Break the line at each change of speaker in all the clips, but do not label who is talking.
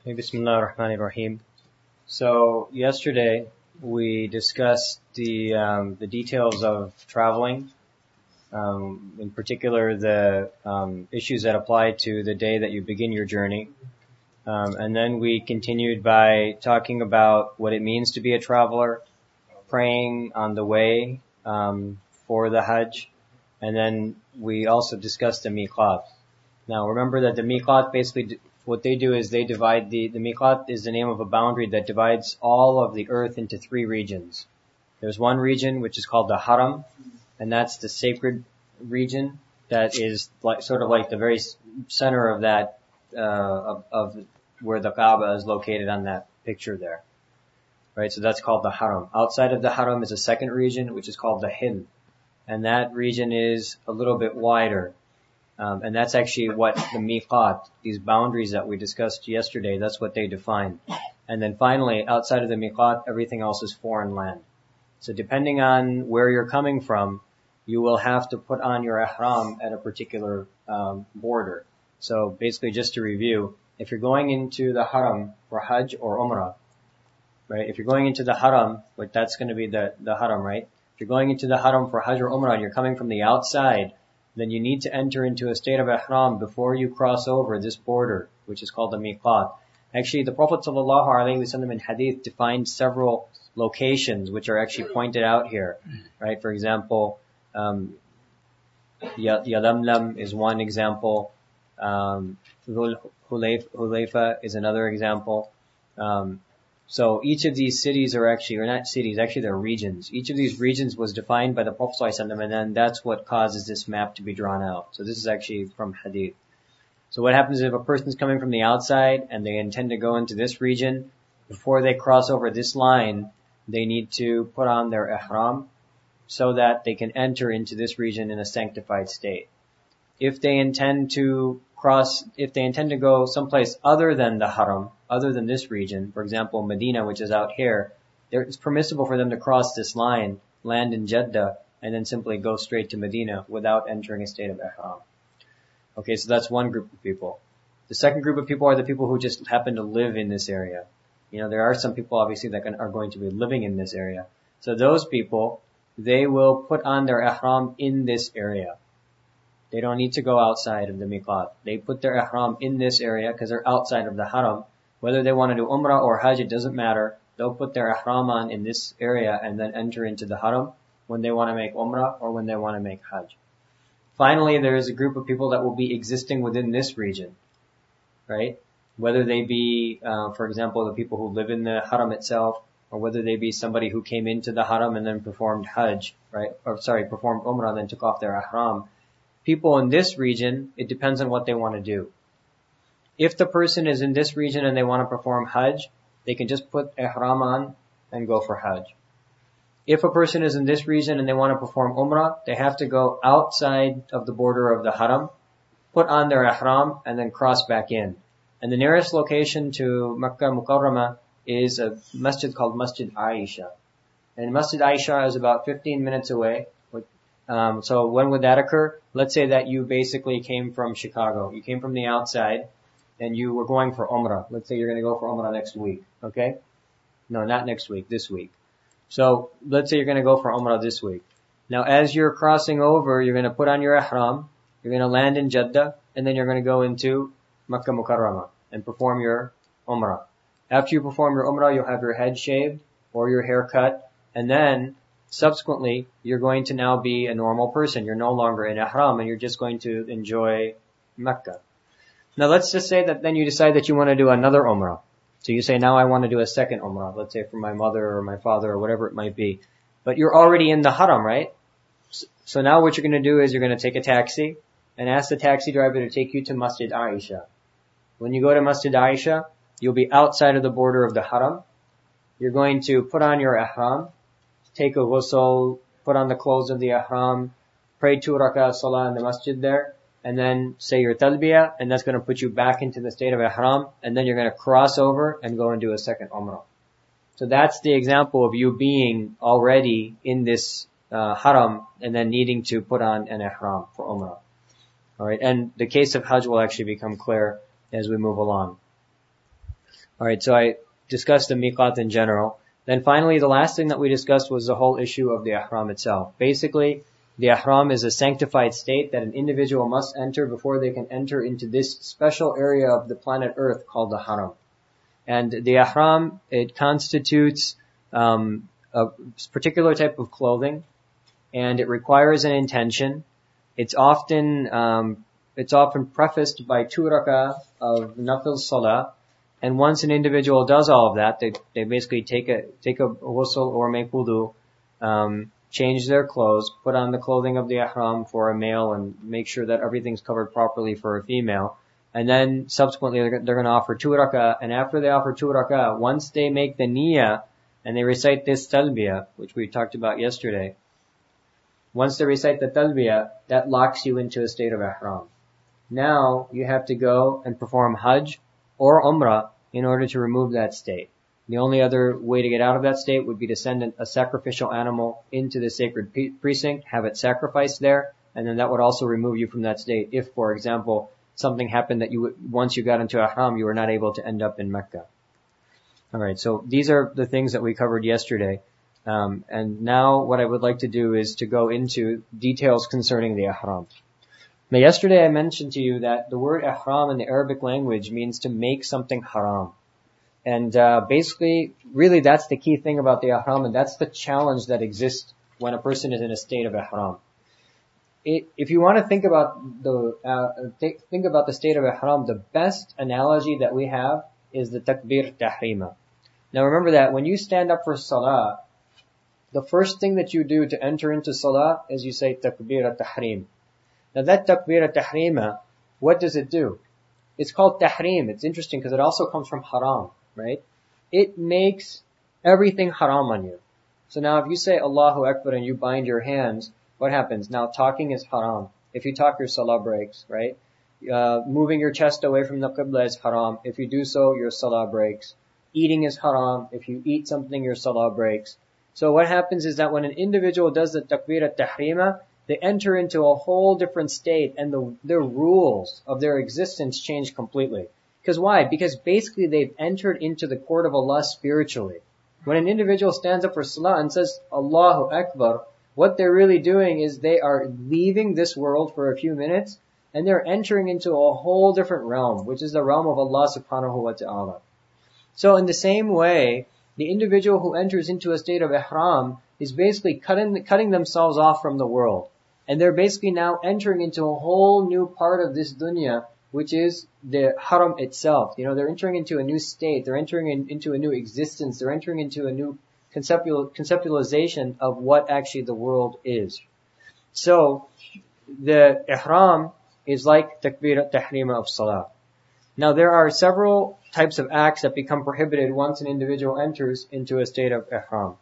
Bismillah ar-Rahman ar-Rahim. So yesterday we discussed the details of traveling, in particular the issues that apply to the day that you begin your journey. And then we continued by talking about what it means to be a traveler, praying on the way for the Hajj, and then we also discussed the miqat. Now remember that the miqat basically what they do is they divide the miqat is the name of a boundary that divides all of the earth into three regions. There's one region which is called the Haram, and that's the sacred region that is like sort of like the very center of that of where the Kaaba is located on that picture there. Right, so that's called the Haram. Outside of the Haram is a second region which is called the Hill, and that region is a little bit wider. And that's actually what the miqat, these boundaries that we discussed yesterday, that's what they define. And then finally, outside of the miqat, everything else is foreign land. So depending on where you're coming from, you will have to put on your ihram at a particular border. So basically, just to review, if you're going into the Haram for Hajj or Umrah, right? If you're going into the Haram, like that's going to be the Haram, right? If you're going into the Haram for Hajj or Umrah and you're coming from the outside, then you need to enter into a state of ihram before you cross over this border, which is called the miqat. Actually, the Prophet ﷺ in hadith defined several locations which are actually pointed out here, right? For example, Yalamlam is one example. Hulayfa is another example. So each of these cities are actually, or not cities, actually they're regions. Each of these regions was defined by the Prophet ﷺ, and then that's what causes this map to be drawn out. So this is actually from hadith. So what happens if a person's coming from the outside and they intend to go into this region, before they cross over this line, they need to put on their ihram so that they can enter into this region in a sanctified state. If they intend to go someplace other than the Haram, other than this region, for example, Medina, which is out here, it's permissible for them to cross this line, land in Jeddah, and then simply go straight to Medina without entering a state of ihram. Okay, so that's one group of people. The second group of people are the people who just happen to live in this area. You know, there are some people obviously that are going to be living in this area. So those people, they will put on their ihram in this area. They don't need to go outside of the miqat. They put their ihram in this area because they're outside of the Haram. Whether they want to do Umrah or Hajj, it doesn't matter. They'll put their ihram on in this area and then enter into the Haram when they want to make Umrah or when they want to make Hajj. Finally, there is a group of people that will be existing within this region, right? Whether they be, for example, the people who live in the Haram itself, or whether they be somebody who came into the Haram and then performed Hajj, right? Performed Umrah and then took off their ihram. People in this region, it depends on what they want to do. If the person is in this region and they want to perform Hajj, they can just put ihram on and go for Hajj. If a person is in this region and they want to perform Umrah, they have to go outside of the border of the Haram, put on their ihram, and then cross back in. And the nearest location to Makkah Mukarramah is a masjid called Masjid Aisha. And Masjid Aisha is about 15 minutes away. So when would that occur? Let's say that you basically came from Chicago. You came from the outside and you were going for Umrah. Let's say you're going to go for Umrah next week. Okay? No, not next week, this week. So let's say you're going to go for Umrah this week. Now as you're crossing over, you're going to put on your ihram, you're going to land in Jeddah, and then you're going to go into Makkah Mukarramah and perform your Umrah. After you perform your Umrah, you'll have your head shaved or your hair cut, and then subsequently, you're going to now be a normal person. You're no longer in ihram and you're just going to enjoy Mecca. Now let's just say that then you decide that you want to do another Umrah. So you say, now I want to do a second Umrah. Let's say for my mother or my father or whatever it might be. But you're already in the Haram, right? So now what you're going to do is you're going to take a taxi and ask the taxi driver to take you to Masjid Aisha. When you go to Masjid Aisha, you'll be outside of the border of the Haram. You're going to put on your ihram, take a ghusl, put on the clothes of the ihram, pray 2 rak'ah salah in the masjid there, and then say your talbiyah, and that's going to put you back into the state of ihram, and then you're going to cross over and go and do a second umrah. So that's the example of you being already in this haram and then needing to put on an ihram for umrah. Alright, and the case of hajj will actually become clear as we move along. Alright, so I discussed the miqat in general. Then finally, the last thing that we discussed was the whole issue of the ihram itself. Basically, the ihram is a sanctified state that an individual must enter before they can enter into this special area of the planet Earth called the haram. And the ihram, it constitutes a particular type of clothing, and it requires an intention. It's often prefaced by 2 rak'ah of nafil salah. And once an individual does all of that, they basically take a ghusl or make wudu, change their clothes, put on the clothing of the ihram for a male, and make sure that everything's covered properly for a female. And then subsequently they're going to offer 2 rak'ah, and after they offer 2 rak'ah, once they make the niyyah and they recite this talbiyah, which we talked about yesterday, once they recite the talbiyah, that locks you into a state of ihram. Now you have to go and perform hajj or umrah in order to remove that state. The only other way to get out of that state would be to send a sacrificial animal into the sacred precinct, have it sacrificed there, and then that would also remove you from that state. If, for example, something happened that once you got into ihram, you were not able to end up in Mecca. Alright, so these are the things that we covered yesterday. And now what I would like to do is to go into details concerning the ihram. Now yesterday I mentioned to you that the word ihram in the Arabic language means to make something haram. And basically, really that's the key thing about the ihram, and that's the challenge that exists when a person is in a state of ihram. If you want to think about the state of ihram, the best analogy that we have is the takbir tahrima. Now remember that when you stand up for salah, the first thing that you do to enter into salah is you say takbir at-tahrim. Now that takbir at-tahrima, what does it do? It's called tahrim. It's interesting because it also comes from haram, right? It makes everything haram on you. So now if you say Allahu Akbar and you bind your hands, what happens? Now talking is haram. If you talk, your salah breaks, right? Moving your chest away from the qibla is haram. If you do so, your salah breaks. Eating is haram. If you eat something, your salah breaks. So what happens is that when an individual does the takbir at-tahrima, they enter into a whole different state, and their rules of their existence change completely. Because why? Because basically they've entered into the court of Allah spiritually. When an individual stands up for salah and says Allahu Akbar, what they're really doing is they are leaving this world for a few minutes, and they're entering into a whole different realm, which is the realm of Allah subhanahu wa ta'ala. So in the same way, the individual who enters into a state of ihram is basically cutting themselves off from the world. And they're basically now entering into a whole new part of this dunya, which is the haram itself. You know, they're entering into a new state. They're entering into a new existence. They're entering into a new conceptualization of what actually the world is. So, the ihram is like takbir at-tahrima of salah. Now, there are several types of acts that become prohibited once an individual enters into a state of ihram.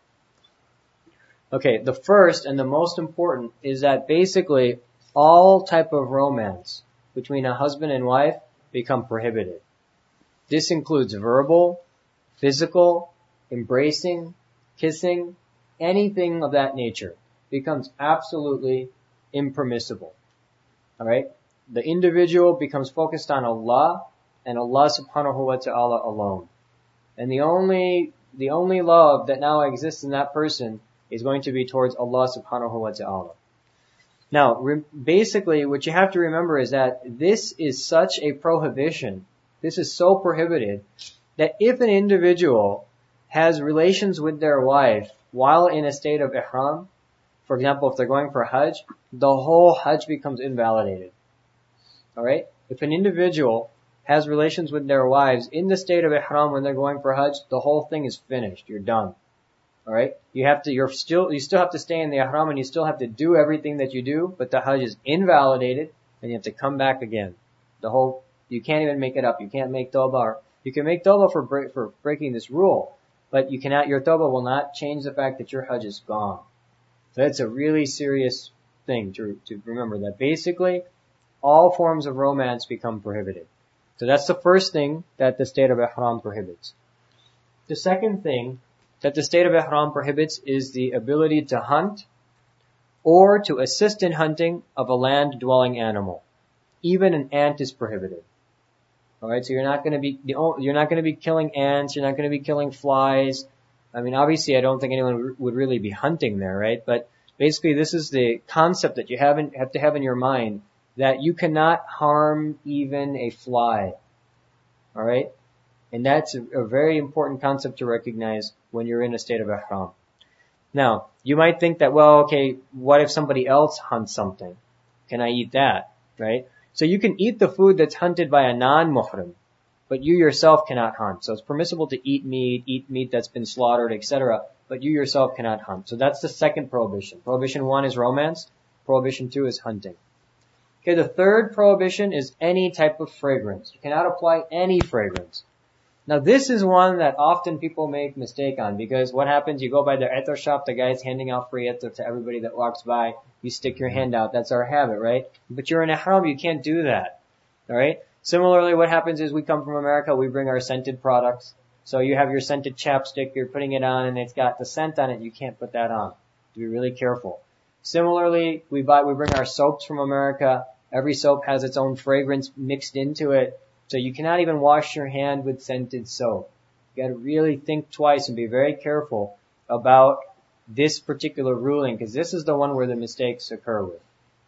Okay, the first and the most important is that basically all type of romance between a husband and wife become prohibited. This includes verbal, physical, embracing, kissing, anything of that nature becomes absolutely impermissible. Alright? The individual becomes focused on Allah and Allah subhanahu wa ta'ala alone. And the only love that now exists in that person is going to be towards Allah subhanahu wa ta'ala. Now, basically, what you have to remember is that this is such a prohibition, this is so prohibited, that if an individual has relations with their wife while in a state of ihram, for example, if they're going for hajj, the whole hajj becomes invalidated. Alright? If an individual has relations with their wives in the state of ihram when they're going for hajj, the whole thing is finished. You're done. Alright? You still have to stay in the ihram and you still have to do everything that you do, but the hajj is invalidated and you have to come back again. You can't even make it up. You can't make tawbah. You can make tawbah for breaking this rule, but your tawbah will not change the fact that your hajj is gone. So it's a really serious thing to remember, that basically all forms of romance become prohibited. So that's the first thing that the state of ihram prohibits. The second thing that the state of ihram prohibits is the ability to hunt or to assist in hunting of a land-dwelling animal. Even an ant is prohibited. Alright, so you're not going to be killing ants, you're not going to be killing flies. I mean, obviously I don't think anyone would really be hunting there, right? But basically this is the concept that you have to have in your mind, that you cannot harm even a fly. Alright? And that's a very important concept to recognize when you're in a state of ihram. Now, you might think that, well, okay, what if somebody else hunts something? Can I eat that? Right? So you can eat the food that's hunted by a non-muhrim, but you yourself cannot hunt. So it's permissible to eat meat that's been slaughtered, etc., but you yourself cannot hunt. So that's the second prohibition. Prohibition 1 is romance. Prohibition 2 is hunting. Okay, the third prohibition is any type of fragrance. You cannot apply any fragrance. Now this is one that often people make mistake on, because what happens, you go by the ether shop, the guy's handing out free ether to everybody that walks by, you stick your hand out, that's our habit, right? But you're in ihram, you can't do that. Alright? Similarly, what happens is we come from America, we bring our scented products. So you have your scented chapstick, you're putting it on and it's got the scent on it, you can't put that on. Be really careful. Similarly, we bring our soaps from America. Every soap has its own fragrance mixed into it. So you cannot even wash your hand with scented soap. You gotta really think twice and be very careful about this particular ruling, because this is the one where the mistakes occur with.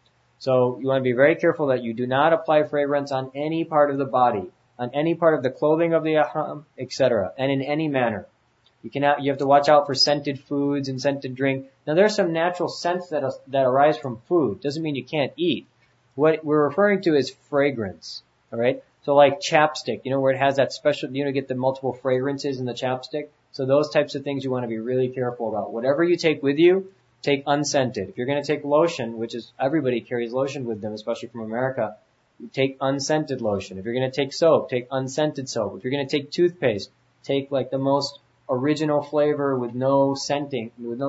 So you want to be very careful that you do not apply fragrance on any part of the body, on any part of the clothing of the ihram, etc., and in any manner. You have to watch out for scented foods and scented drink. Now there are some natural scents that arise from food. Doesn't mean you can't eat. What we're referring to is fragrance. Alright? So like chapstick, where it has that special, get the multiple fragrances in the chapstick. So those types of things you want to be really careful about. Whatever you take with you, take unscented. If you're going to take lotion, which is, everybody carries lotion with them, especially from America, take unscented lotion. If you're going to take soap, take unscented soap. If you're going to take toothpaste, take like the most original flavor with no scent in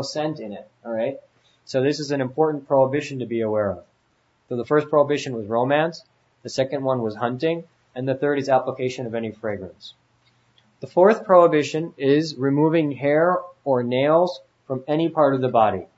it. Alright? So this is an important prohibition to be aware of. So the first prohibition was romance. The second one was hunting. And the third is application of any fragrance. The fourth prohibition is removing hair or nails from any part of the body.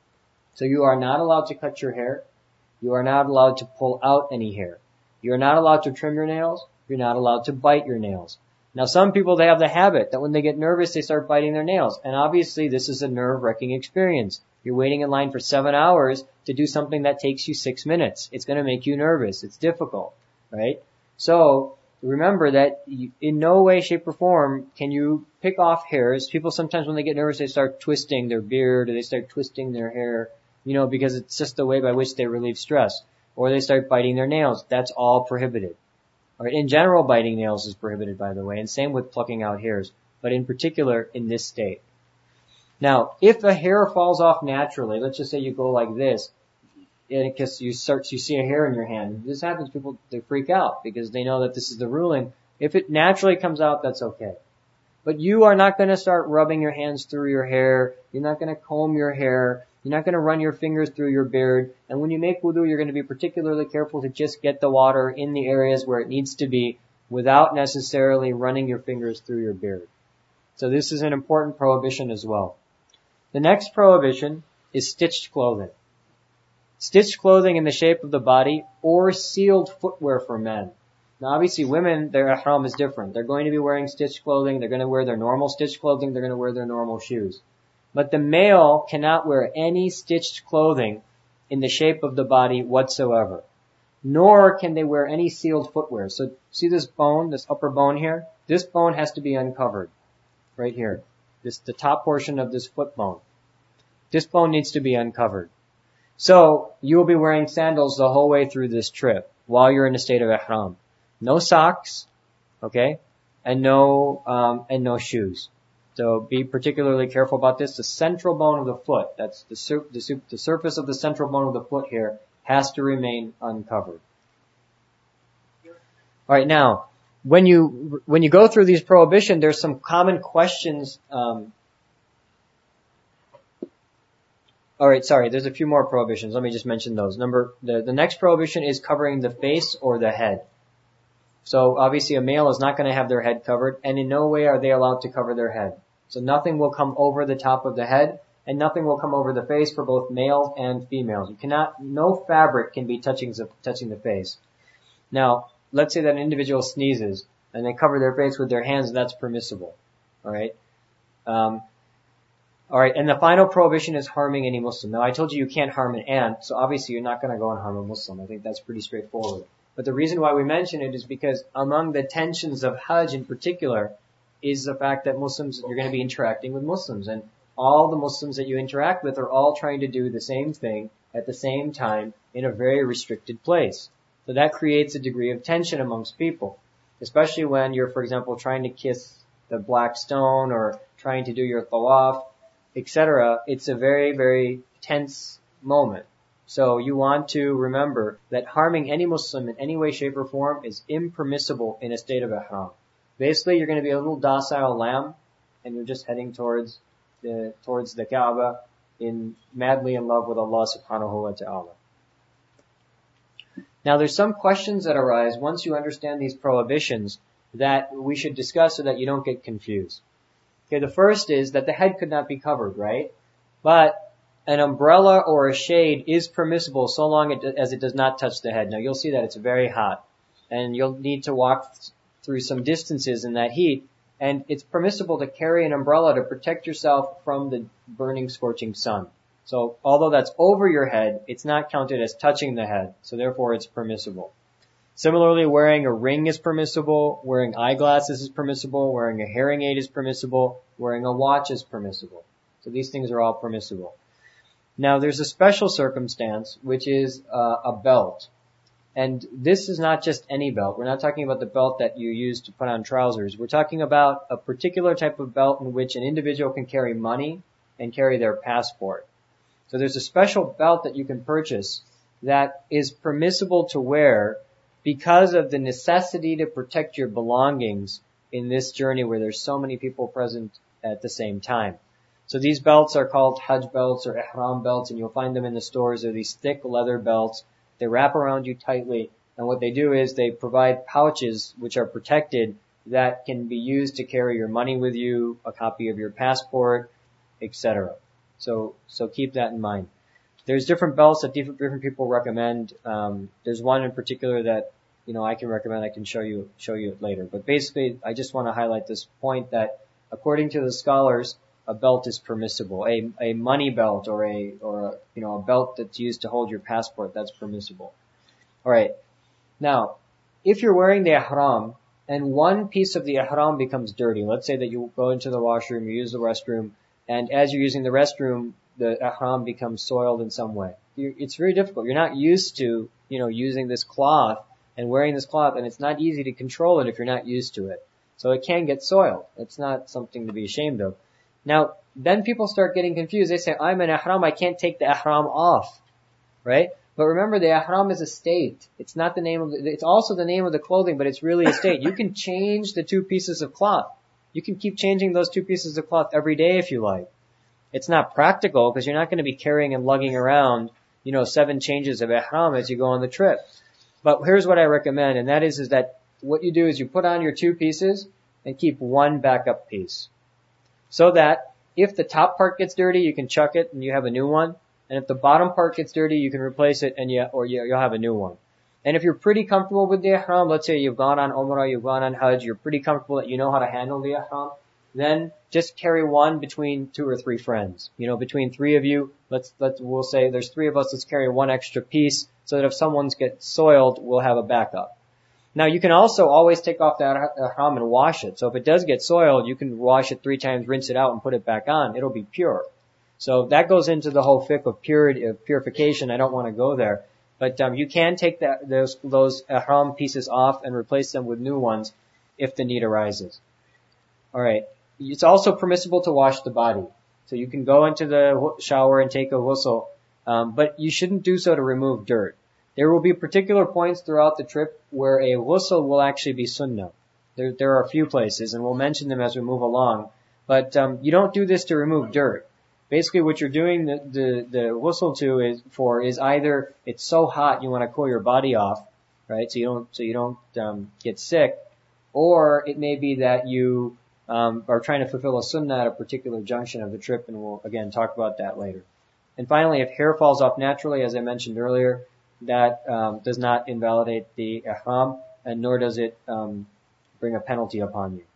So you are not allowed to cut your hair. You are not allowed to pull out any hair. You are not allowed to trim your nails. You're not allowed to bite your nails. Now some people, they have the habit that when they get nervous, they start biting their nails. And obviously this is a nerve-wracking experience. You're waiting in line for 7 hours to do something that takes you 6 minutes. It's going to make you nervous. It's difficult, right? So remember that in no way, shape, or form can you pick off hairs. People sometimes when they get nervous, they start twisting their beard or they start twisting their hair, because it's just the way by which they relieve stress. Or they start biting their nails. That's all prohibited. All right. In general, biting nails is prohibited, by the way, and same with plucking out hairs, but in particular in this state. Now, if a hair falls off naturally, let's just say you go like this, and because you see a hair in your hand. This happens, people, they freak out because they know that this is the ruling. If it naturally comes out, that's okay. But you are not going to start rubbing your hands through your hair. You're not going to comb your hair. You're not going to run your fingers through your beard. And when you make wudu, you're going to be particularly careful to just get the water in the areas where it needs to be without necessarily running your fingers through your beard. So this is an important prohibition as well. The next prohibition is stitched clothing. Stitched clothing in the shape of the body or sealed footwear for men. Now obviously women, their ihram is different. They're going to be wearing stitched clothing. They're going to wear their normal stitched clothing. They're going to wear their normal shoes. But the male cannot wear any stitched clothing in the shape of the body whatsoever. Nor can they wear any sealed footwear. So see this bone, this upper bone here? This bone has to be uncovered. Right here. The top portion of this foot bone. This bone needs to be uncovered. So you will be wearing sandals the whole way through this trip while you're in a state of ihram. No socks, okay, and no shoes. So be particularly careful about this. The central bone of the foot, that's the surface of the central bone of the foot here, has to remain uncovered. All right, now when you go through these prohibitions, there's some common questions. All right, sorry, there's a few more prohibitions. Let me just mention those. The next prohibition is covering the face or the head. So obviously a male is not going to have their head covered, and in no way are they allowed to cover their head. So nothing will come over the top of the head, and nothing will come over the face for both males and females. No fabric can be touching the face. Now, let's say that an individual sneezes and they cover their face with their hands, that's permissible. Alright? Alright, and the final prohibition is harming any Muslim. Now I told you can't harm an ant, so obviously you're not going to go and harm a Muslim. I think that's pretty straightforward. But the reason why we mention it is because among the tensions of Hajj in particular is the fact that Muslims, you're going to be interacting with Muslims, and all the Muslims that you interact with are all trying to do the same thing at the same time in a very restricted place. So that creates a degree of tension amongst people, especially when you're, for example, trying to kiss the black stone or trying to do your tawaf, etc. It's a very, very tense moment. So you want to remember that harming any Muslim in any way, shape, or form is impermissible in a state of ihram. Basically, you're going to be a little docile lamb, and you're just heading towards the Kaaba madly in love with Allah subhanahu wa ta'ala. Now there's some questions that arise once you understand these prohibitions that we should discuss so that you don't get confused. Okay, the first is that the head could not be covered, right? But an umbrella or a shade is permissible so long as it does not touch the head. Now you'll see that it's very hot, and you'll need to walk through some distances in that heat, and it's permissible to carry an umbrella to protect yourself from the burning, scorching sun. So although that's over your head, it's not counted as touching the head, so therefore it's permissible. Similarly, wearing a ring is permissible, wearing eyeglasses is permissible, wearing a hearing aid is permissible, wearing a watch is permissible. So these things are all permissible. Now there's a special circumstance, which is a belt. And this is not just any belt. We're not talking about the belt that you use to put on trousers. We're talking about a particular type of belt in which an individual can carry money and carry their passport. So there's a special belt that you can purchase that is permissible to wear because of the necessity to protect your belongings in this journey where there's so many people present at the same time. So these belts are called Hajj belts or Ihram belts, and you'll find them in the stores. They're these thick leather belts. They wrap around you tightly, and what they do is they provide pouches which are protected that can be used to carry your money with you, a copy of your passport, etc. So keep that in mind. There's different belts that different people recommend. There's one in particular that, I can recommend. I can show you it later. But basically, I just want to highlight this point that according to the scholars, a belt is permissible. A money belt or a belt that's used to hold your passport, that's permissible. Alright. Now, if you're wearing the ihram and one piece of the ihram becomes dirty, let's say that you go into the washroom, you use the restroom, and as you're using the restroom, the ihram becomes soiled in some way. It's very difficult. You're not used to, using this cloth and wearing this cloth, and it's not easy to control it if you're not used to it. So it can get soiled. It's not something to be ashamed of. Now, then people start getting confused. They say, I'm an ihram, I can't take the ihram off. Right? But remember, the ihram is a state. It's not the name it's also the name of the clothing, but it's really a state. You can change the two pieces of cloth. You can keep changing those two pieces of cloth every day if you like. It's not practical because you're not going to be carrying and lugging around, 7 changes of ihram as you go on the trip. But here's what I recommend, and that is that what you do is you put on your two pieces and keep one backup piece. So that if the top part gets dirty, you can chuck it and you have a new one. And if the bottom part gets dirty, you can replace it and you'll have a new one. And if you're pretty comfortable with the ihram, let's say you've gone on Umrah, you've gone on Hajj, you're pretty comfortable that you know how to handle the ihram, then just carry one between 2 or 3 friends. Between 3 of you, we'll say there's 3 of us, let's carry one extra piece so that if someone's gets soiled, we'll have a backup. Now you can also always take off that ihram and wash it. So if it does get soiled, you can wash it 3 times, rinse it out and put it back on. It'll be pure. So that goes into the whole fiqh of purity, of purification. I don't want to go there. But you can take those ihram pieces off and replace them with new ones if the need arises. Alright. It's also permissible to wash the body. So you can go into the shower and take a ghusl, but you shouldn't do so to remove dirt. There will be particular points throughout the trip where a ghusl will actually be sunnah. There are a few places, and we'll mention them as we move along. But you don't do this to remove dirt. Basically, what you're doing the ghusl is either it's so hot you want to cool your body off, right? So you don't get sick, or it may be that you are trying to fulfill a sunnah at a particular junction of the trip, and we'll again talk about that later. And finally, if hair falls off naturally, as I mentioned earlier, that does not invalidate the ihram. and nor does it bring a penalty upon you.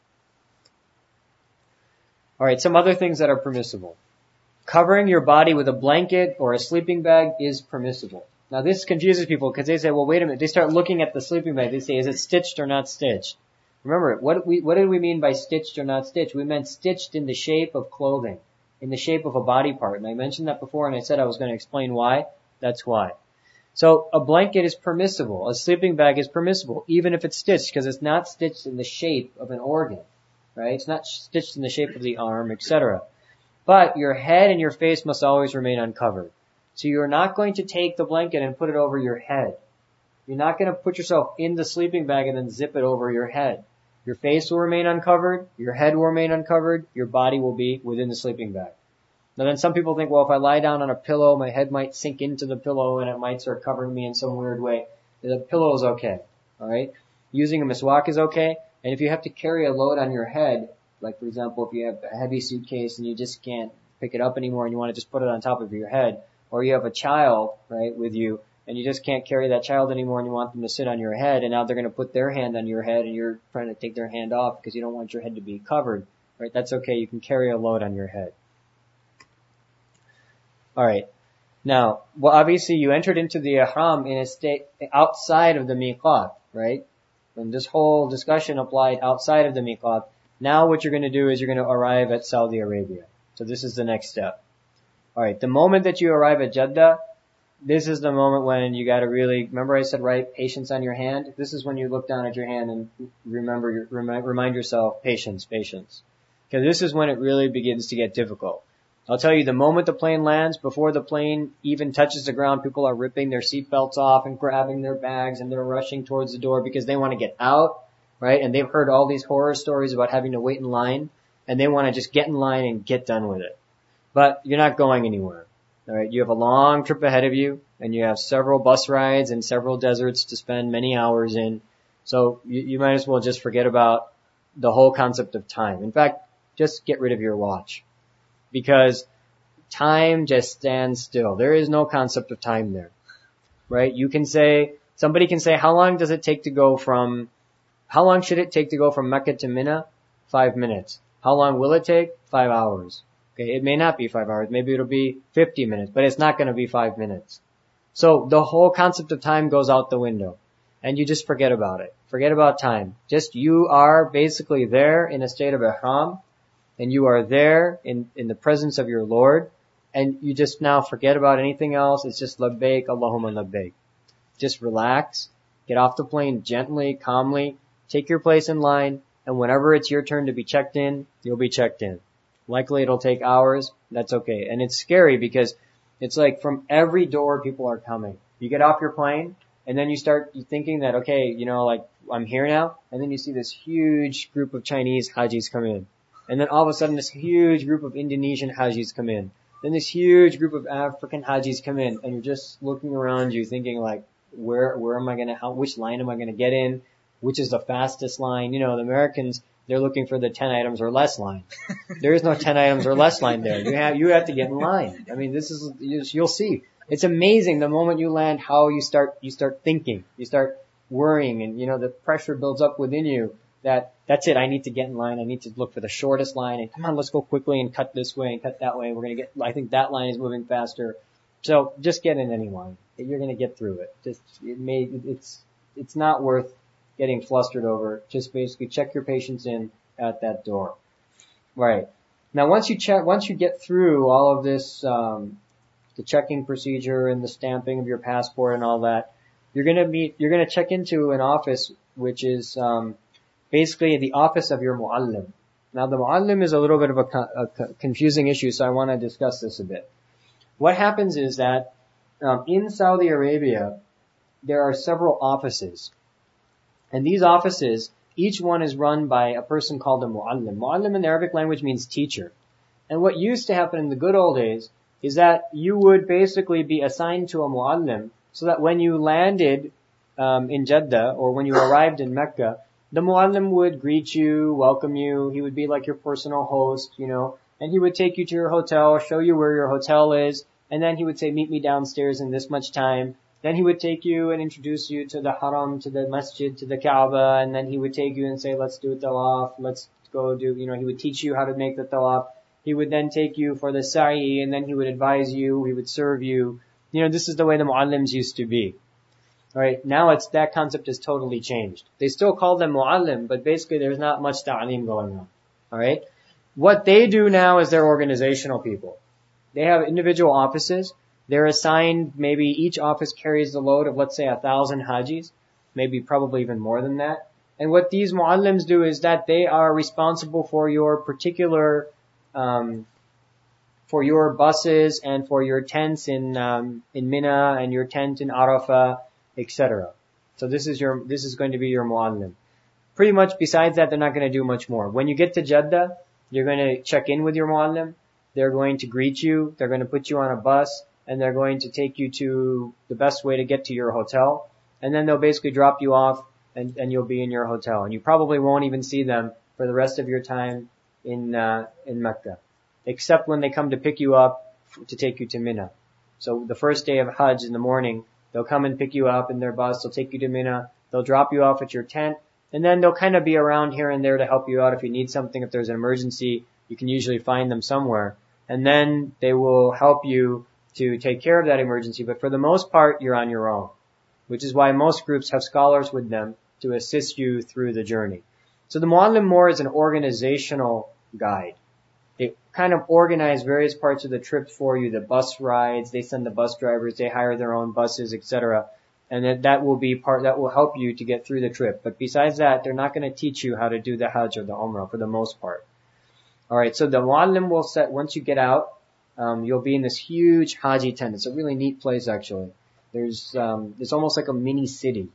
All right, some other things that are permissible. Covering your body with a blanket or a sleeping bag is permissible. Now this confuses people because they say, well, wait a minute. They start looking at the sleeping bag. They say, is it stitched or not stitched? Remember, what did we mean by stitched or not stitched? We meant stitched in the shape of clothing, in the shape of a body part. And I mentioned that before, and I said I was going to explain why. That's why. So a blanket is permissible. A sleeping bag is permissible, even if it's stitched, because it's not stitched in the shape of an organ, right? It's not stitched in the shape of the arm, etc. But your head and your face must always remain uncovered. So you're not going to take the blanket and put it over your head. You're not going to put yourself in the sleeping bag and then zip it over your head. Your face will remain uncovered, your head will remain uncovered, your body will be within the sleeping bag. Now then some people think, well, if I lie down on a pillow, my head might sink into the pillow and it might start covering me in some weird way. The pillow is okay, alright? Using a miswak is okay, and if you have to carry a load on your head, like for example, if you have a heavy suitcase and you just can't pick it up anymore and you want to just put it on top of your head, or you have a child, right, with you, and you just can't carry that child anymore and you want them to sit on your head, and now they're going to put their hand on your head and you're trying to take their hand off because you don't want your head to be covered, right? That's okay. You can carry a load on your head. Alright. Now, well, obviously you entered into the ihram in a state outside of the miqat, right? When this whole discussion applied outside of the miqat, now what you're going to do is you're going to arrive at Saudi Arabia. So this is the next step. Alright, the moment that you arrive at Jeddah, this is the moment when you gotta really, remember I said write patience on your hand? This is when you look down at your hand and remind yourself, patience. Because this is when it really begins to get difficult. I'll tell you, the moment the plane lands, before the plane even touches the ground, people are ripping their seatbelts off and grabbing their bags and they're rushing towards the door because they want to get out, right? And they've heard all these horror stories about having to wait in line and they want to just get in line and get done with it. But you're not going anywhere. All right, you have a long trip ahead of you, and you have several bus rides and several deserts to spend many hours in. So you might as well just forget about the whole concept of time. In fact, just get rid of your watch, because time just stands still. There is no concept of time there, right? Somebody can say, how long should it take to go from Mecca to Mina? 5 minutes. How long will it take? 5 hours. Okay, it may not be 5 hours. Maybe it'll be 50 minutes, but it's not going to be 5 minutes. So the whole concept of time goes out the window, and you just forget about it. Forget about time. Just you are basically there in a state of ihram, and you are there in the presence of your Lord, and you just now forget about anything else. It's just labbaik, Allahumma labbaik. Just relax, get off the plane gently, calmly, take your place in line, and whenever it's your turn to be checked in, you'll be checked in. Likely it'll take hours. That's okay. And it's scary because it's like from every door people are coming. You get off your plane and then you start thinking that, okay, like I'm here now. And then you see this huge group of Chinese hajis come in. And then all of a sudden this huge group of Indonesian hajis come in. Then this huge group of African hajis come in. And you're just looking around you thinking like, where am I which line am I going to get in? Which is the fastest line? The Americans, they're looking for the 10 items or less line. There is no 10 items or less line there. You have to get in line. I mean, you'll see. It's amazing the moment you land how you start thinking. You start worrying and, the pressure builds up within you that's it. I need to get in line. I need to look for the shortest line and come on, let's go quickly and cut this way and cut that way. I think that line is moving faster. So just get in any line. You're going to get through it. It's not worth getting flustered over. Just basically check your patience in at that door. Right. Now once you get through all of this, the checking procedure and the stamping of your passport and all that, you're gonna check into an office which is, basically the office of your muallim. Now the muallim is a little bit of a confusing issue, so I want to discuss this a bit. What happens is that, in Saudi Arabia, there are several offices. And these offices, each one is run by a person called a muallim. Muallim in the Arabic language means teacher. And what used to happen in the good old days is that you would basically be assigned to a muallim so that when you landed in Jeddah or when you arrived in Mecca, the muallim would greet you, welcome you. He would be like your personal host, and he would take you to your hotel, show you where your hotel is, and then he would say, meet me downstairs in this much time. Then he would take you and introduce you to the haram, to the masjid, to the Kaaba, and then he would take you and say, let's do tawaf, let's go do, he would teach you how to make the tawaf. He would then take you for the sa'i, and then he would advise you, he would serve you. This is the way the muallims used to be. Right? Now that concept has totally changed. They still call them muallim, but basically there's not much ta'aleem going on. Alright? What they do now is they're organizational people. They have individual offices. They're assigned, maybe each office carries the load of, let's say, 1,000 hajis, maybe probably even more than that. And what these muallims do is that they are responsible for your particular, for your buses and for your tents in Mina and your tent in Arafah, etc. So this is going to be your muallim. Pretty much besides that, they're not going to do much more. When you get to Jeddah, you're going to check in with your muallim. They're going to greet you. They're going to put you on a bus, and they're going to take you to the best way to get to your hotel. And then they'll basically drop you off, and you'll be in your hotel. And you probably won't even see them for the rest of your time in Mecca, except when they come to pick you up to take you to Mina. So the first day of Hajj in the morning, they'll come and pick you up in their bus. They'll take you to Mina. They'll drop you off at your tent. And then they'll kind of be around here and there to help you out if you need something. If there's an emergency, you can usually find them somewhere. And then they will help you to take care of that emergency. But for the most part, you're on your own, which is why most groups have scholars with them to assist you through the journey. So the Muallim more is an organizational guide. They kind of organize various parts of the trip for you, the bus rides, they send the bus drivers, they hire their own buses, etc. And that will help you to get through the trip. But besides that, they're not going to teach you how to do the Hajj or the Umrah for the most part. Alright, so the Muallim will once you get out, you'll be in this huge Haji tent. It's a really neat place actually. It's almost like a mini city.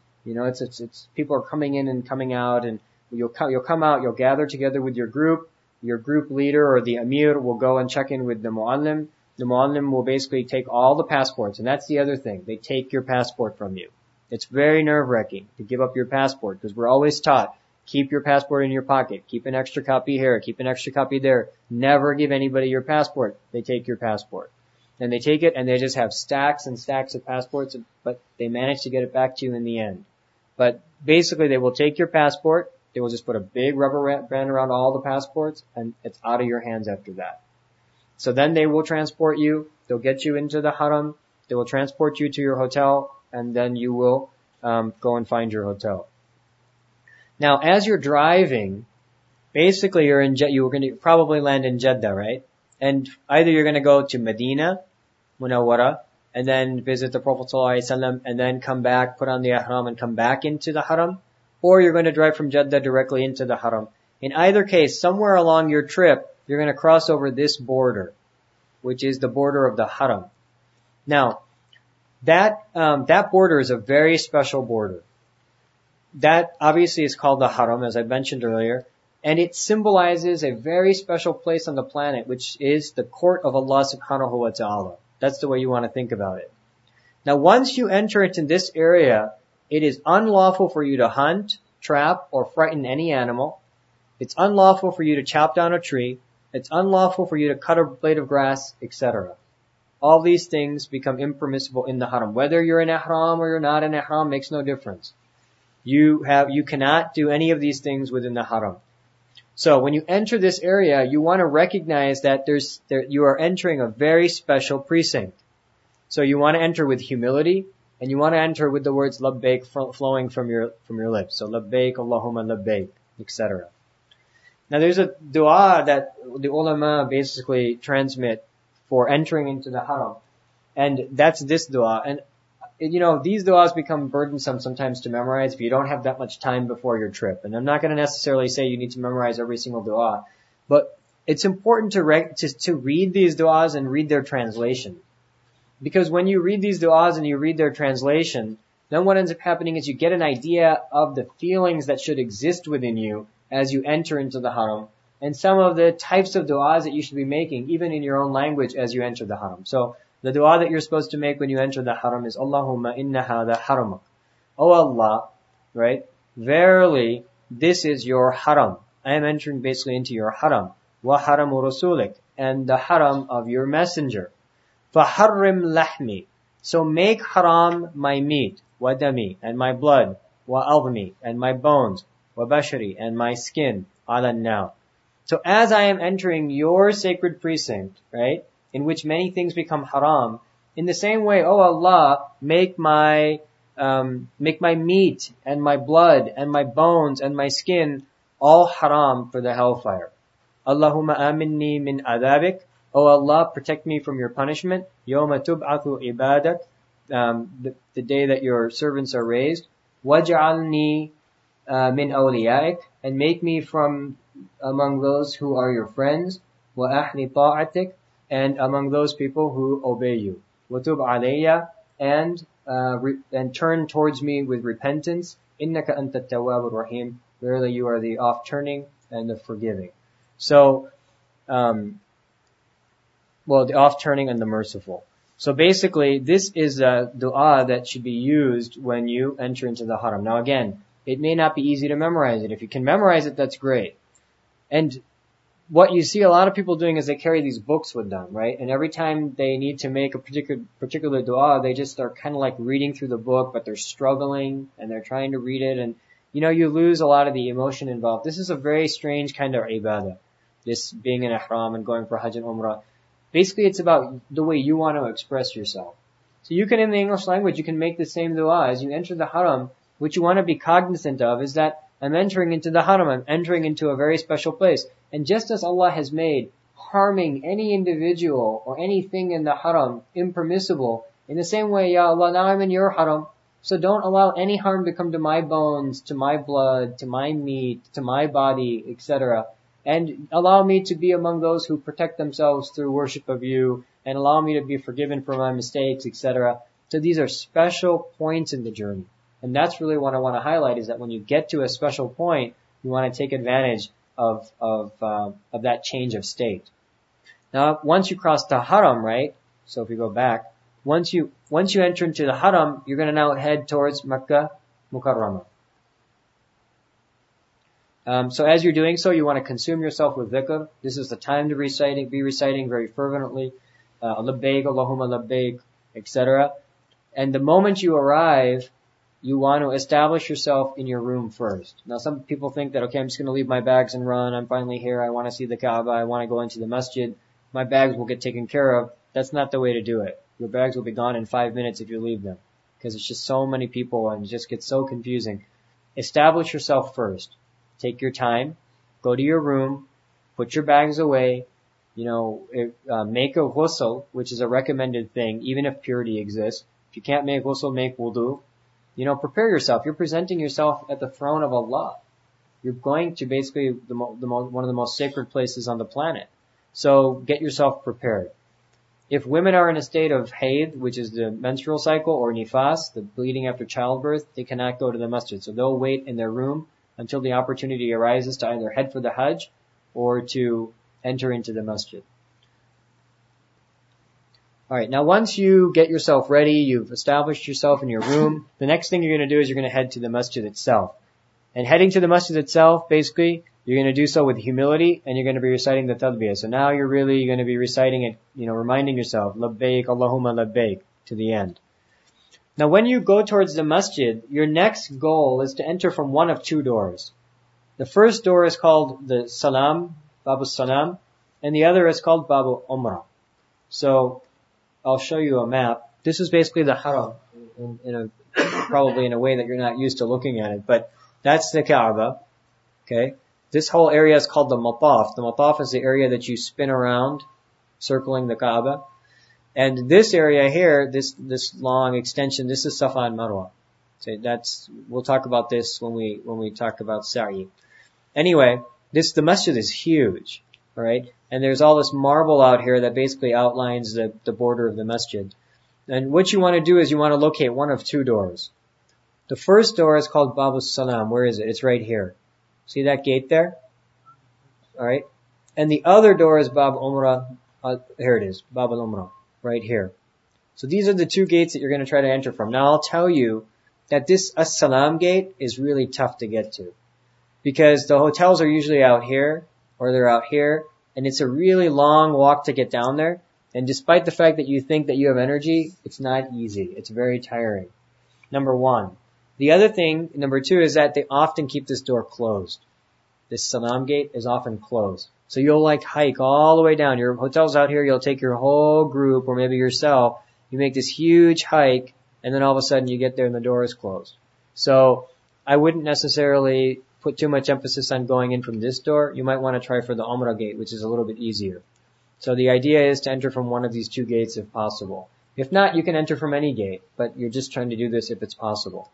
It's people are coming in and coming out, and you'll come out, you'll gather together with your group leader or the Amir will go and check in with the Muallim. The Muallim will basically take all the passports, and that's the other thing. They take your passport from you. It's very nerve-wracking to give up your passport, because we're always taught, keep your passport in your pocket, keep an extra copy here, keep an extra copy there. Never give anybody your passport. They take your passport. And they take it and they just have stacks and stacks of passports, but they manage to get it back to you in the end. But basically they will take your passport, they will just put a big rubber band around all the passports, and it's out of your hands after that. So then they will transport you, they'll get you into the haram, they will transport you to your hotel, and then you will go and find your hotel. Now, as you're driving, basically you're going to probably land in Jeddah, right? And either you're going to go to Medina, Munawwara, and then visit the Prophet ﷺ, and then come back, put on the ihram, and come back into the haram, or you're going to drive from Jeddah directly into the haram. In either case, somewhere along your trip, you're going to cross over this border, which is the border of the haram. Now, that border is a very special border. That obviously is called the haram, as I mentioned earlier, and it symbolizes a very special place on the planet, which is the court of Allah subhanahu wa ta'ala. That's the way you want to think about it. Now, once you enter into this area, it is unlawful for you to hunt, trap, or frighten any animal. It's unlawful for you to chop down a tree. It's unlawful for you to cut a blade of grass, etc. All these things become impermissible in the haram. Whether you're in ihram or you're not in ihram makes no difference. You cannot do any of these things within the haram. So when you enter this area, you want to recognize that you are entering a very special precinct. So you want to enter with humility, and you want to enter with the words labbaik flowing from your lips. So labbaik, Allahumma labbaik, etc. Now there's a dua that the ulama basically transmit for entering into the haram. And that's this dua. And these du'as become burdensome sometimes to memorize if you don't have that much time before your trip. And I'm not going to necessarily say you need to memorize every single du'a, but it's important to read these du'as and read their translation. Because when you read these du'as and you read their translation, then what ends up happening is you get an idea of the feelings that should exist within you as you enter into the haram, and some of the types of du'as that you should be making, even in your own language as you enter the haram. So, the dua that you're supposed to make when you enter the haram is Allahumma inna hadha haramak. Oh Allah, right? Verily, this is your haram. I am entering basically into your haram. Wa haramu rasulik. And the haram of your messenger. Faharrim lahmi. So make haram my meat, wa dami, and my blood, wa almi, and my bones, wa bashari, and my skin, ala now. So as I am entering your sacred precinct, right, in which many things become haram, in the same way, oh Allah, make my meat and my blood and my bones and my skin all haram for the hellfire. Allahumma aminni min adabik. Oh Allah, protect me from your punishment. Yawma tub'athu ibadak. The day that your servants are raised. Waj'alni min awliyaik. And make me from among those who are your friends. Wa ahli ta'atik. And among those people who obey you. Wa tub alayya. And turn towards me with repentance. Innaka anta tawwabur rahim. Verily you are the oft-turning and the forgiving. So, the oft-turning and the merciful. So basically, this is a dua that should be used when you enter into the haram. Now again, it may not be easy to memorize it. If you can memorize it, that's great. And what you see a lot of people doing is they carry these books with them, right? And every time they need to make a particular dua, they just are kind of like reading through the book, but they're struggling and they're trying to read it, and you lose a lot of the emotion involved. This is a very strange kind of ibadah. This being in ihram and going for Hajj and Umrah. Basically, it's about the way you want to express yourself. So you can, in the English language, you can make the same dua as you enter the haram. What you want to be cognizant of is that I'm entering into the haram. I'm entering into a very special place. And just as Allah has made harming any individual or anything in the haram impermissible, in the same way, Ya Allah, now I'm in your haram. So don't allow any harm to come to my bones, to my blood, to my meat, to my body, etc. And allow me to be among those who protect themselves through worship of you, and allow me to be forgiven for my mistakes, etc. So these are special points in the journey. And that's really what I want to highlight, is that when you get to a special point, you want to take advantage of that change of state. Now, once you cross the haram, right? So if we go back, once you enter into the haram, you're going to now head towards Makkah Mukarramah. So as you're doing so, you want to consume yourself with dhikr. This is the time to be reciting very fervently, labbaik, Allahumma labbaik, etc. And the moment you arrive, you want to establish yourself in your room first. Now some people think that, okay, I'm just going to leave my bags and run. I'm finally here. I want to see the Kaaba. I want to go into the masjid. My bags will get taken care of. That's not the way to do it. Your bags will be gone in 5 minutes if you leave them, because it's just so many people and it just gets so confusing. Establish yourself first. Take your time. Go to your room. Put your bags away. Make a ghusl, which is a recommended thing, even if purity exists. If you can't make ghusl, make wudu. Prepare yourself. You're presenting yourself at the throne of Allah. You're going to basically one of the most sacred places on the planet. So get yourself prepared. If women are in a state of haid, which is the menstrual cycle, or nifas, the bleeding after childbirth, they cannot go to the masjid. So they'll wait in their room until the opportunity arises to either head for the Hajj or to enter into the masjid. Alright, now once you get yourself ready, you've established yourself in your room, the next thing you're going to do is you're going to head to the masjid itself. And heading to the masjid itself, basically, you're going to do so with humility, and you're going to be reciting the talbiyah. So now you're going to be reciting it, reminding yourself, labbaik, Allahumma labbaik, to the end. Now when you go towards the masjid, your next goal is to enter from one of two doors. The first door is called the Salam, Babu Salam, and the other is called Babu Umrah. So, I'll show you a map. This is basically the haram, probably in a way that you're not used to looking at it, but that's the Kaaba. Okay? This whole area is called the Mataf. The Mataf is the area that you spin around, circling the Kaaba. And this area here, this long extension, this is Safa and Marwa. So we'll talk about this when we talk about Sa'i. Anyway, the masjid is huge, alright? And there's all this marble out here that basically outlines the border of the masjid. And what you want to do is you want to locate one of two doors. The first door is called Babu Salam. Where is it? It's right here. See that gate there? Alright? And the other door is Bab Umrah. Here it is. Bab al-Umrah. Right here. So these are the two gates that you're going to try to enter from. Now I'll tell you that this As-Salam gate is really tough to get to. Because the hotels are usually out here, or they're out here, and it's a really long walk to get down there. And despite the fact that you think that you have energy, it's not easy. It's very tiring. Number one. The other thing, number two, is that they often keep this door closed. This salam gate is often closed. So you'll like hike all the way down. Your hotel's out here, you'll take your whole group or maybe yourself. You make this huge hike and then all of a sudden you get there and the door is closed. So I wouldn't necessarily put too much emphasis on going in from this door. You might want to try for the Umrah gate, which is a little bit easier. So the idea is to enter from one of these two gates if possible. If not, you can enter from any gate, but you're just trying to do this if it's possible.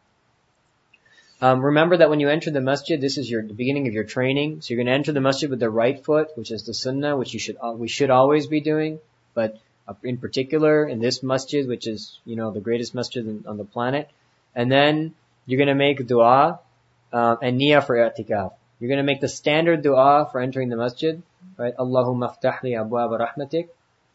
Remember that when you enter the masjid, this is the beginning of your training. So you're going to enter the masjid with the right foot, which is the sunnah, which we should always be doing. But in particular, in this masjid, which is, the greatest masjid on the planet. And then you're going to make dua, and niyyah for i'tikaf. You're going to make the standard dua for entering the masjid, right? Allahumma aftah li abwab rahmatik.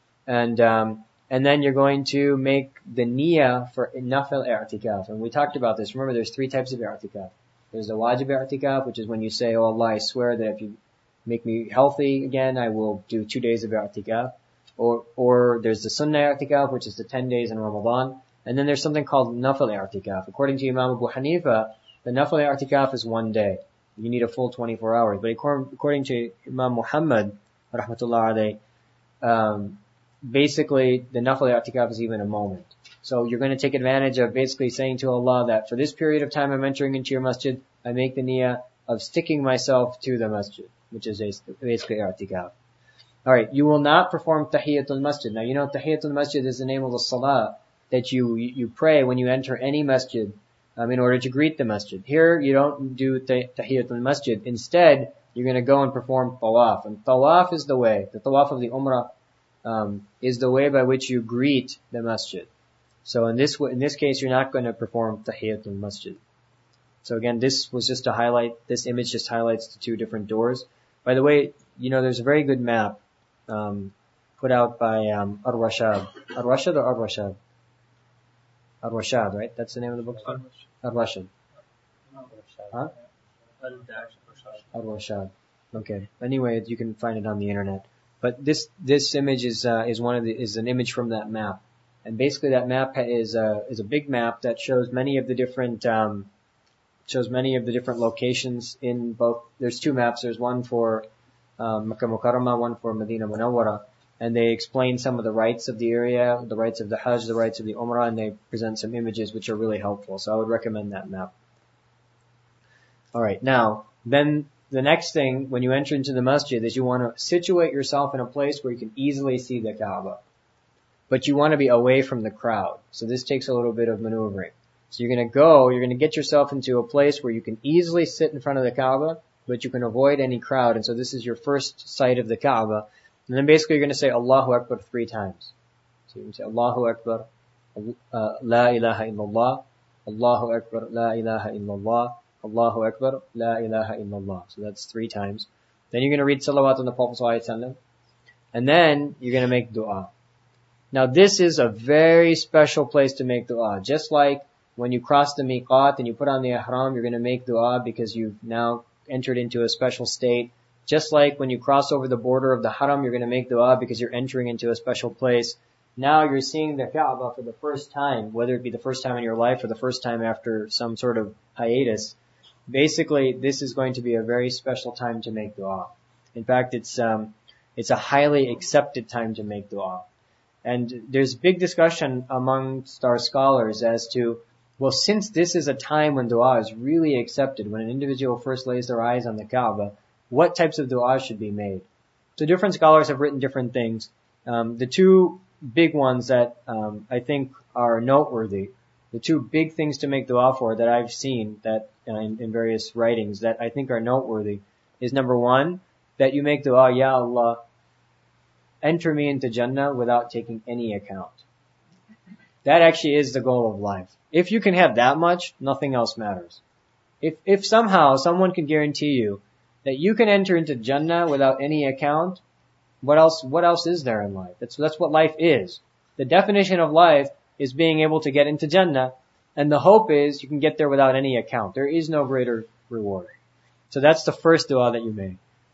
And then you're going to make the niyyah for nafil i'tikaf. And we talked about this. Remember, there's three types of i'tikaf. There's the wajib i'tikaf, which is when you say, oh Allah, I swear that if you make me healthy again, I will do 2 days of i'tikaf. Or there's the sunnah i'tikaf, which is the 10 days in Ramadan. And then there's something called nafil i'tikaf. According to Imam Abu Hanifa, the nafil i'tikaf is 1 day. You need a full 24 hours. But according to Imam Muhammad, rahmatullah alayh, basically the nafil i'tikaf is even a moment. So you're going to take advantage of basically saying to Allah that for this period of time I'm entering into your masjid, I make the niyyah of sticking myself to the masjid, which is basically i'tikaf. Alright, you will not perform tahiyatul masjid. Now tahiyatul masjid is the name of the salah that you pray when you enter any masjid, in order to greet the masjid. Here, you don't do tahiyatul masjid. Instead, you're going to go and perform tawaf. And tawaf is the tawaf of the umrah, is the way by which you greet the masjid. So in this case, you're not going to perform tahiyatul masjid. So again, this image just highlights the two different doors. By the way, there's a very good map, put out by, Ar-Rashad. Ar-Rashad or Ar-Rashad? Ar-Rashad, right? That's the name of the book? Ar-Rashad. Huh? Ar-Rashad. Okay. Anyway, you can find it on the internet. But this image is an image from that map. And basically that map is a big map that shows many of the different locations in both. There's two maps. There's one for Makkah Mukarramah, one for Medina Munawwara. And they explain some of the rights of the area, the rights of the Hajj, the rights of the Umrah, and they present some images which are really helpful. So I would recommend that map. Alright, now, then the next thing when you enter into the masjid is you want to situate yourself in a place where you can easily see the Kaaba. But you want to be away from the crowd. So this takes a little bit of maneuvering. So you're going to get yourself into a place where you can easily sit in front of the Kaaba, but you can avoid any crowd. And so this is your first sight of the Kaaba. And then basically you're going to say Allahu Akbar 3 times. So you can say Allahu Akbar, La ilaha illallah, Allahu Akbar, La ilaha illallah, Allahu Akbar, La ilaha illallah. So that's 3 times. Then you're going to read salawat on the Prophet ﷺ. And then you're going to make dua. Now this is a very special place to make dua. Just like when you cross the miqat and you put on the ihram, you're going to make dua because you've now entered into a special state. Just like when you cross over the border of the haram, you're going to make dua because you're entering into a special place. Now you're seeing the Kaaba for the first time, whether it be the first time in your life or the first time after some sort of hiatus. Basically, this is going to be a very special time to make dua. In fact, it's a highly accepted time to make dua. And there's big discussion amongst our scholars as to, well, since this is a time when dua is really accepted, when an individual first lays their eyes on the Kaaba, what types of dua should be made? So different scholars have written different things. The two big ones that I think are noteworthy, the two big things to make dua for that I've seen that in various writings that I think are noteworthy is number one, that you make dua, Ya Allah, enter me into Jannah without taking any account. That actually is the goal of life. If you can have that much, nothing else matters. If somehow someone can guarantee you that you can enter into Jannah without any account, what else is there in life? That's what life is. The definition of life is being able to get into Jannah, and the hope is you can get there without any account. There is no greater reward. So that's the first dua that you make.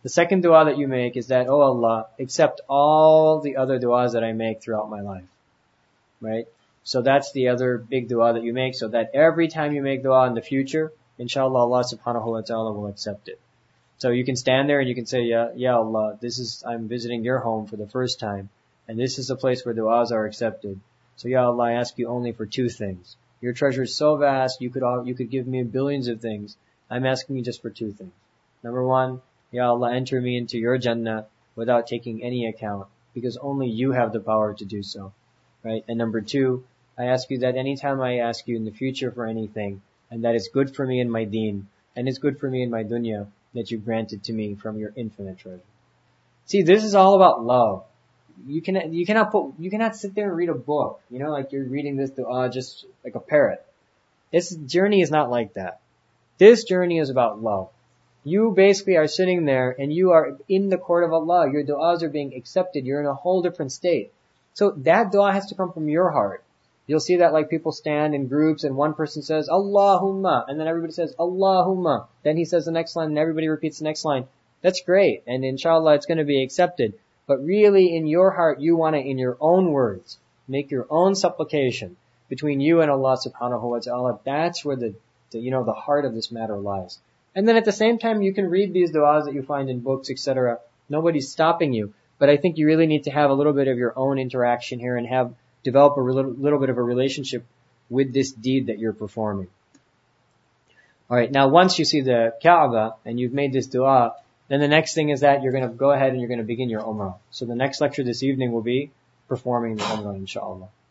The second dua that you make is that, oh Allah, accept all the other duas that I make throughout my life. Right? So that's the other big dua that you make, so that every time you make dua in the future, inshallah Allah subhanahu wa ta'ala will accept it. So you can stand there and you can say, Ya Allah, I'm visiting your home for the first time, and this is a place where duas are accepted. So Ya Allah, I ask you only for two things. Your treasure is so vast, you could give me billions of things. I'm asking you just for two things. Number one, Ya Allah, enter me into your Jannah without taking any account, because only you have the power to do so. Right? And number two, I ask you that anytime I ask you in the future for anything, and that is good for me in my deen, and it's good for me in my dunya, that you grant it to me from your infinite treasure. See, this is all about love. You cannot sit there and read a book, like you're reading this dua just like a parrot. This journey is not like that. This journey is about love. You basically are sitting there and you are in the court of Allah. Your du'as are being accepted. You're in a whole different state. So that dua has to come from your heart. You'll see that like people stand in groups and one person says, Allahumma, and then everybody says, Allahumma. Then he says the next line and everybody repeats the next line. That's great. And inshallah it's going to be accepted. But really in your heart, you want to, in your own words, make your own supplication between you and Allah subhanahu wa ta'ala. That's where the heart of this matter lies. And then at the same time, you can read these du'as that you find in books, etc. Nobody's stopping you. But I think you really need to have a little bit of your own interaction here and develop a little bit of a relationship with this deed that you're performing. Alright, now once you see the Kaaba and you've made this dua, then the next thing is that you're going to go ahead and you're going to begin your Umrah. So the next lecture this evening will be performing the Umrah, inshallah.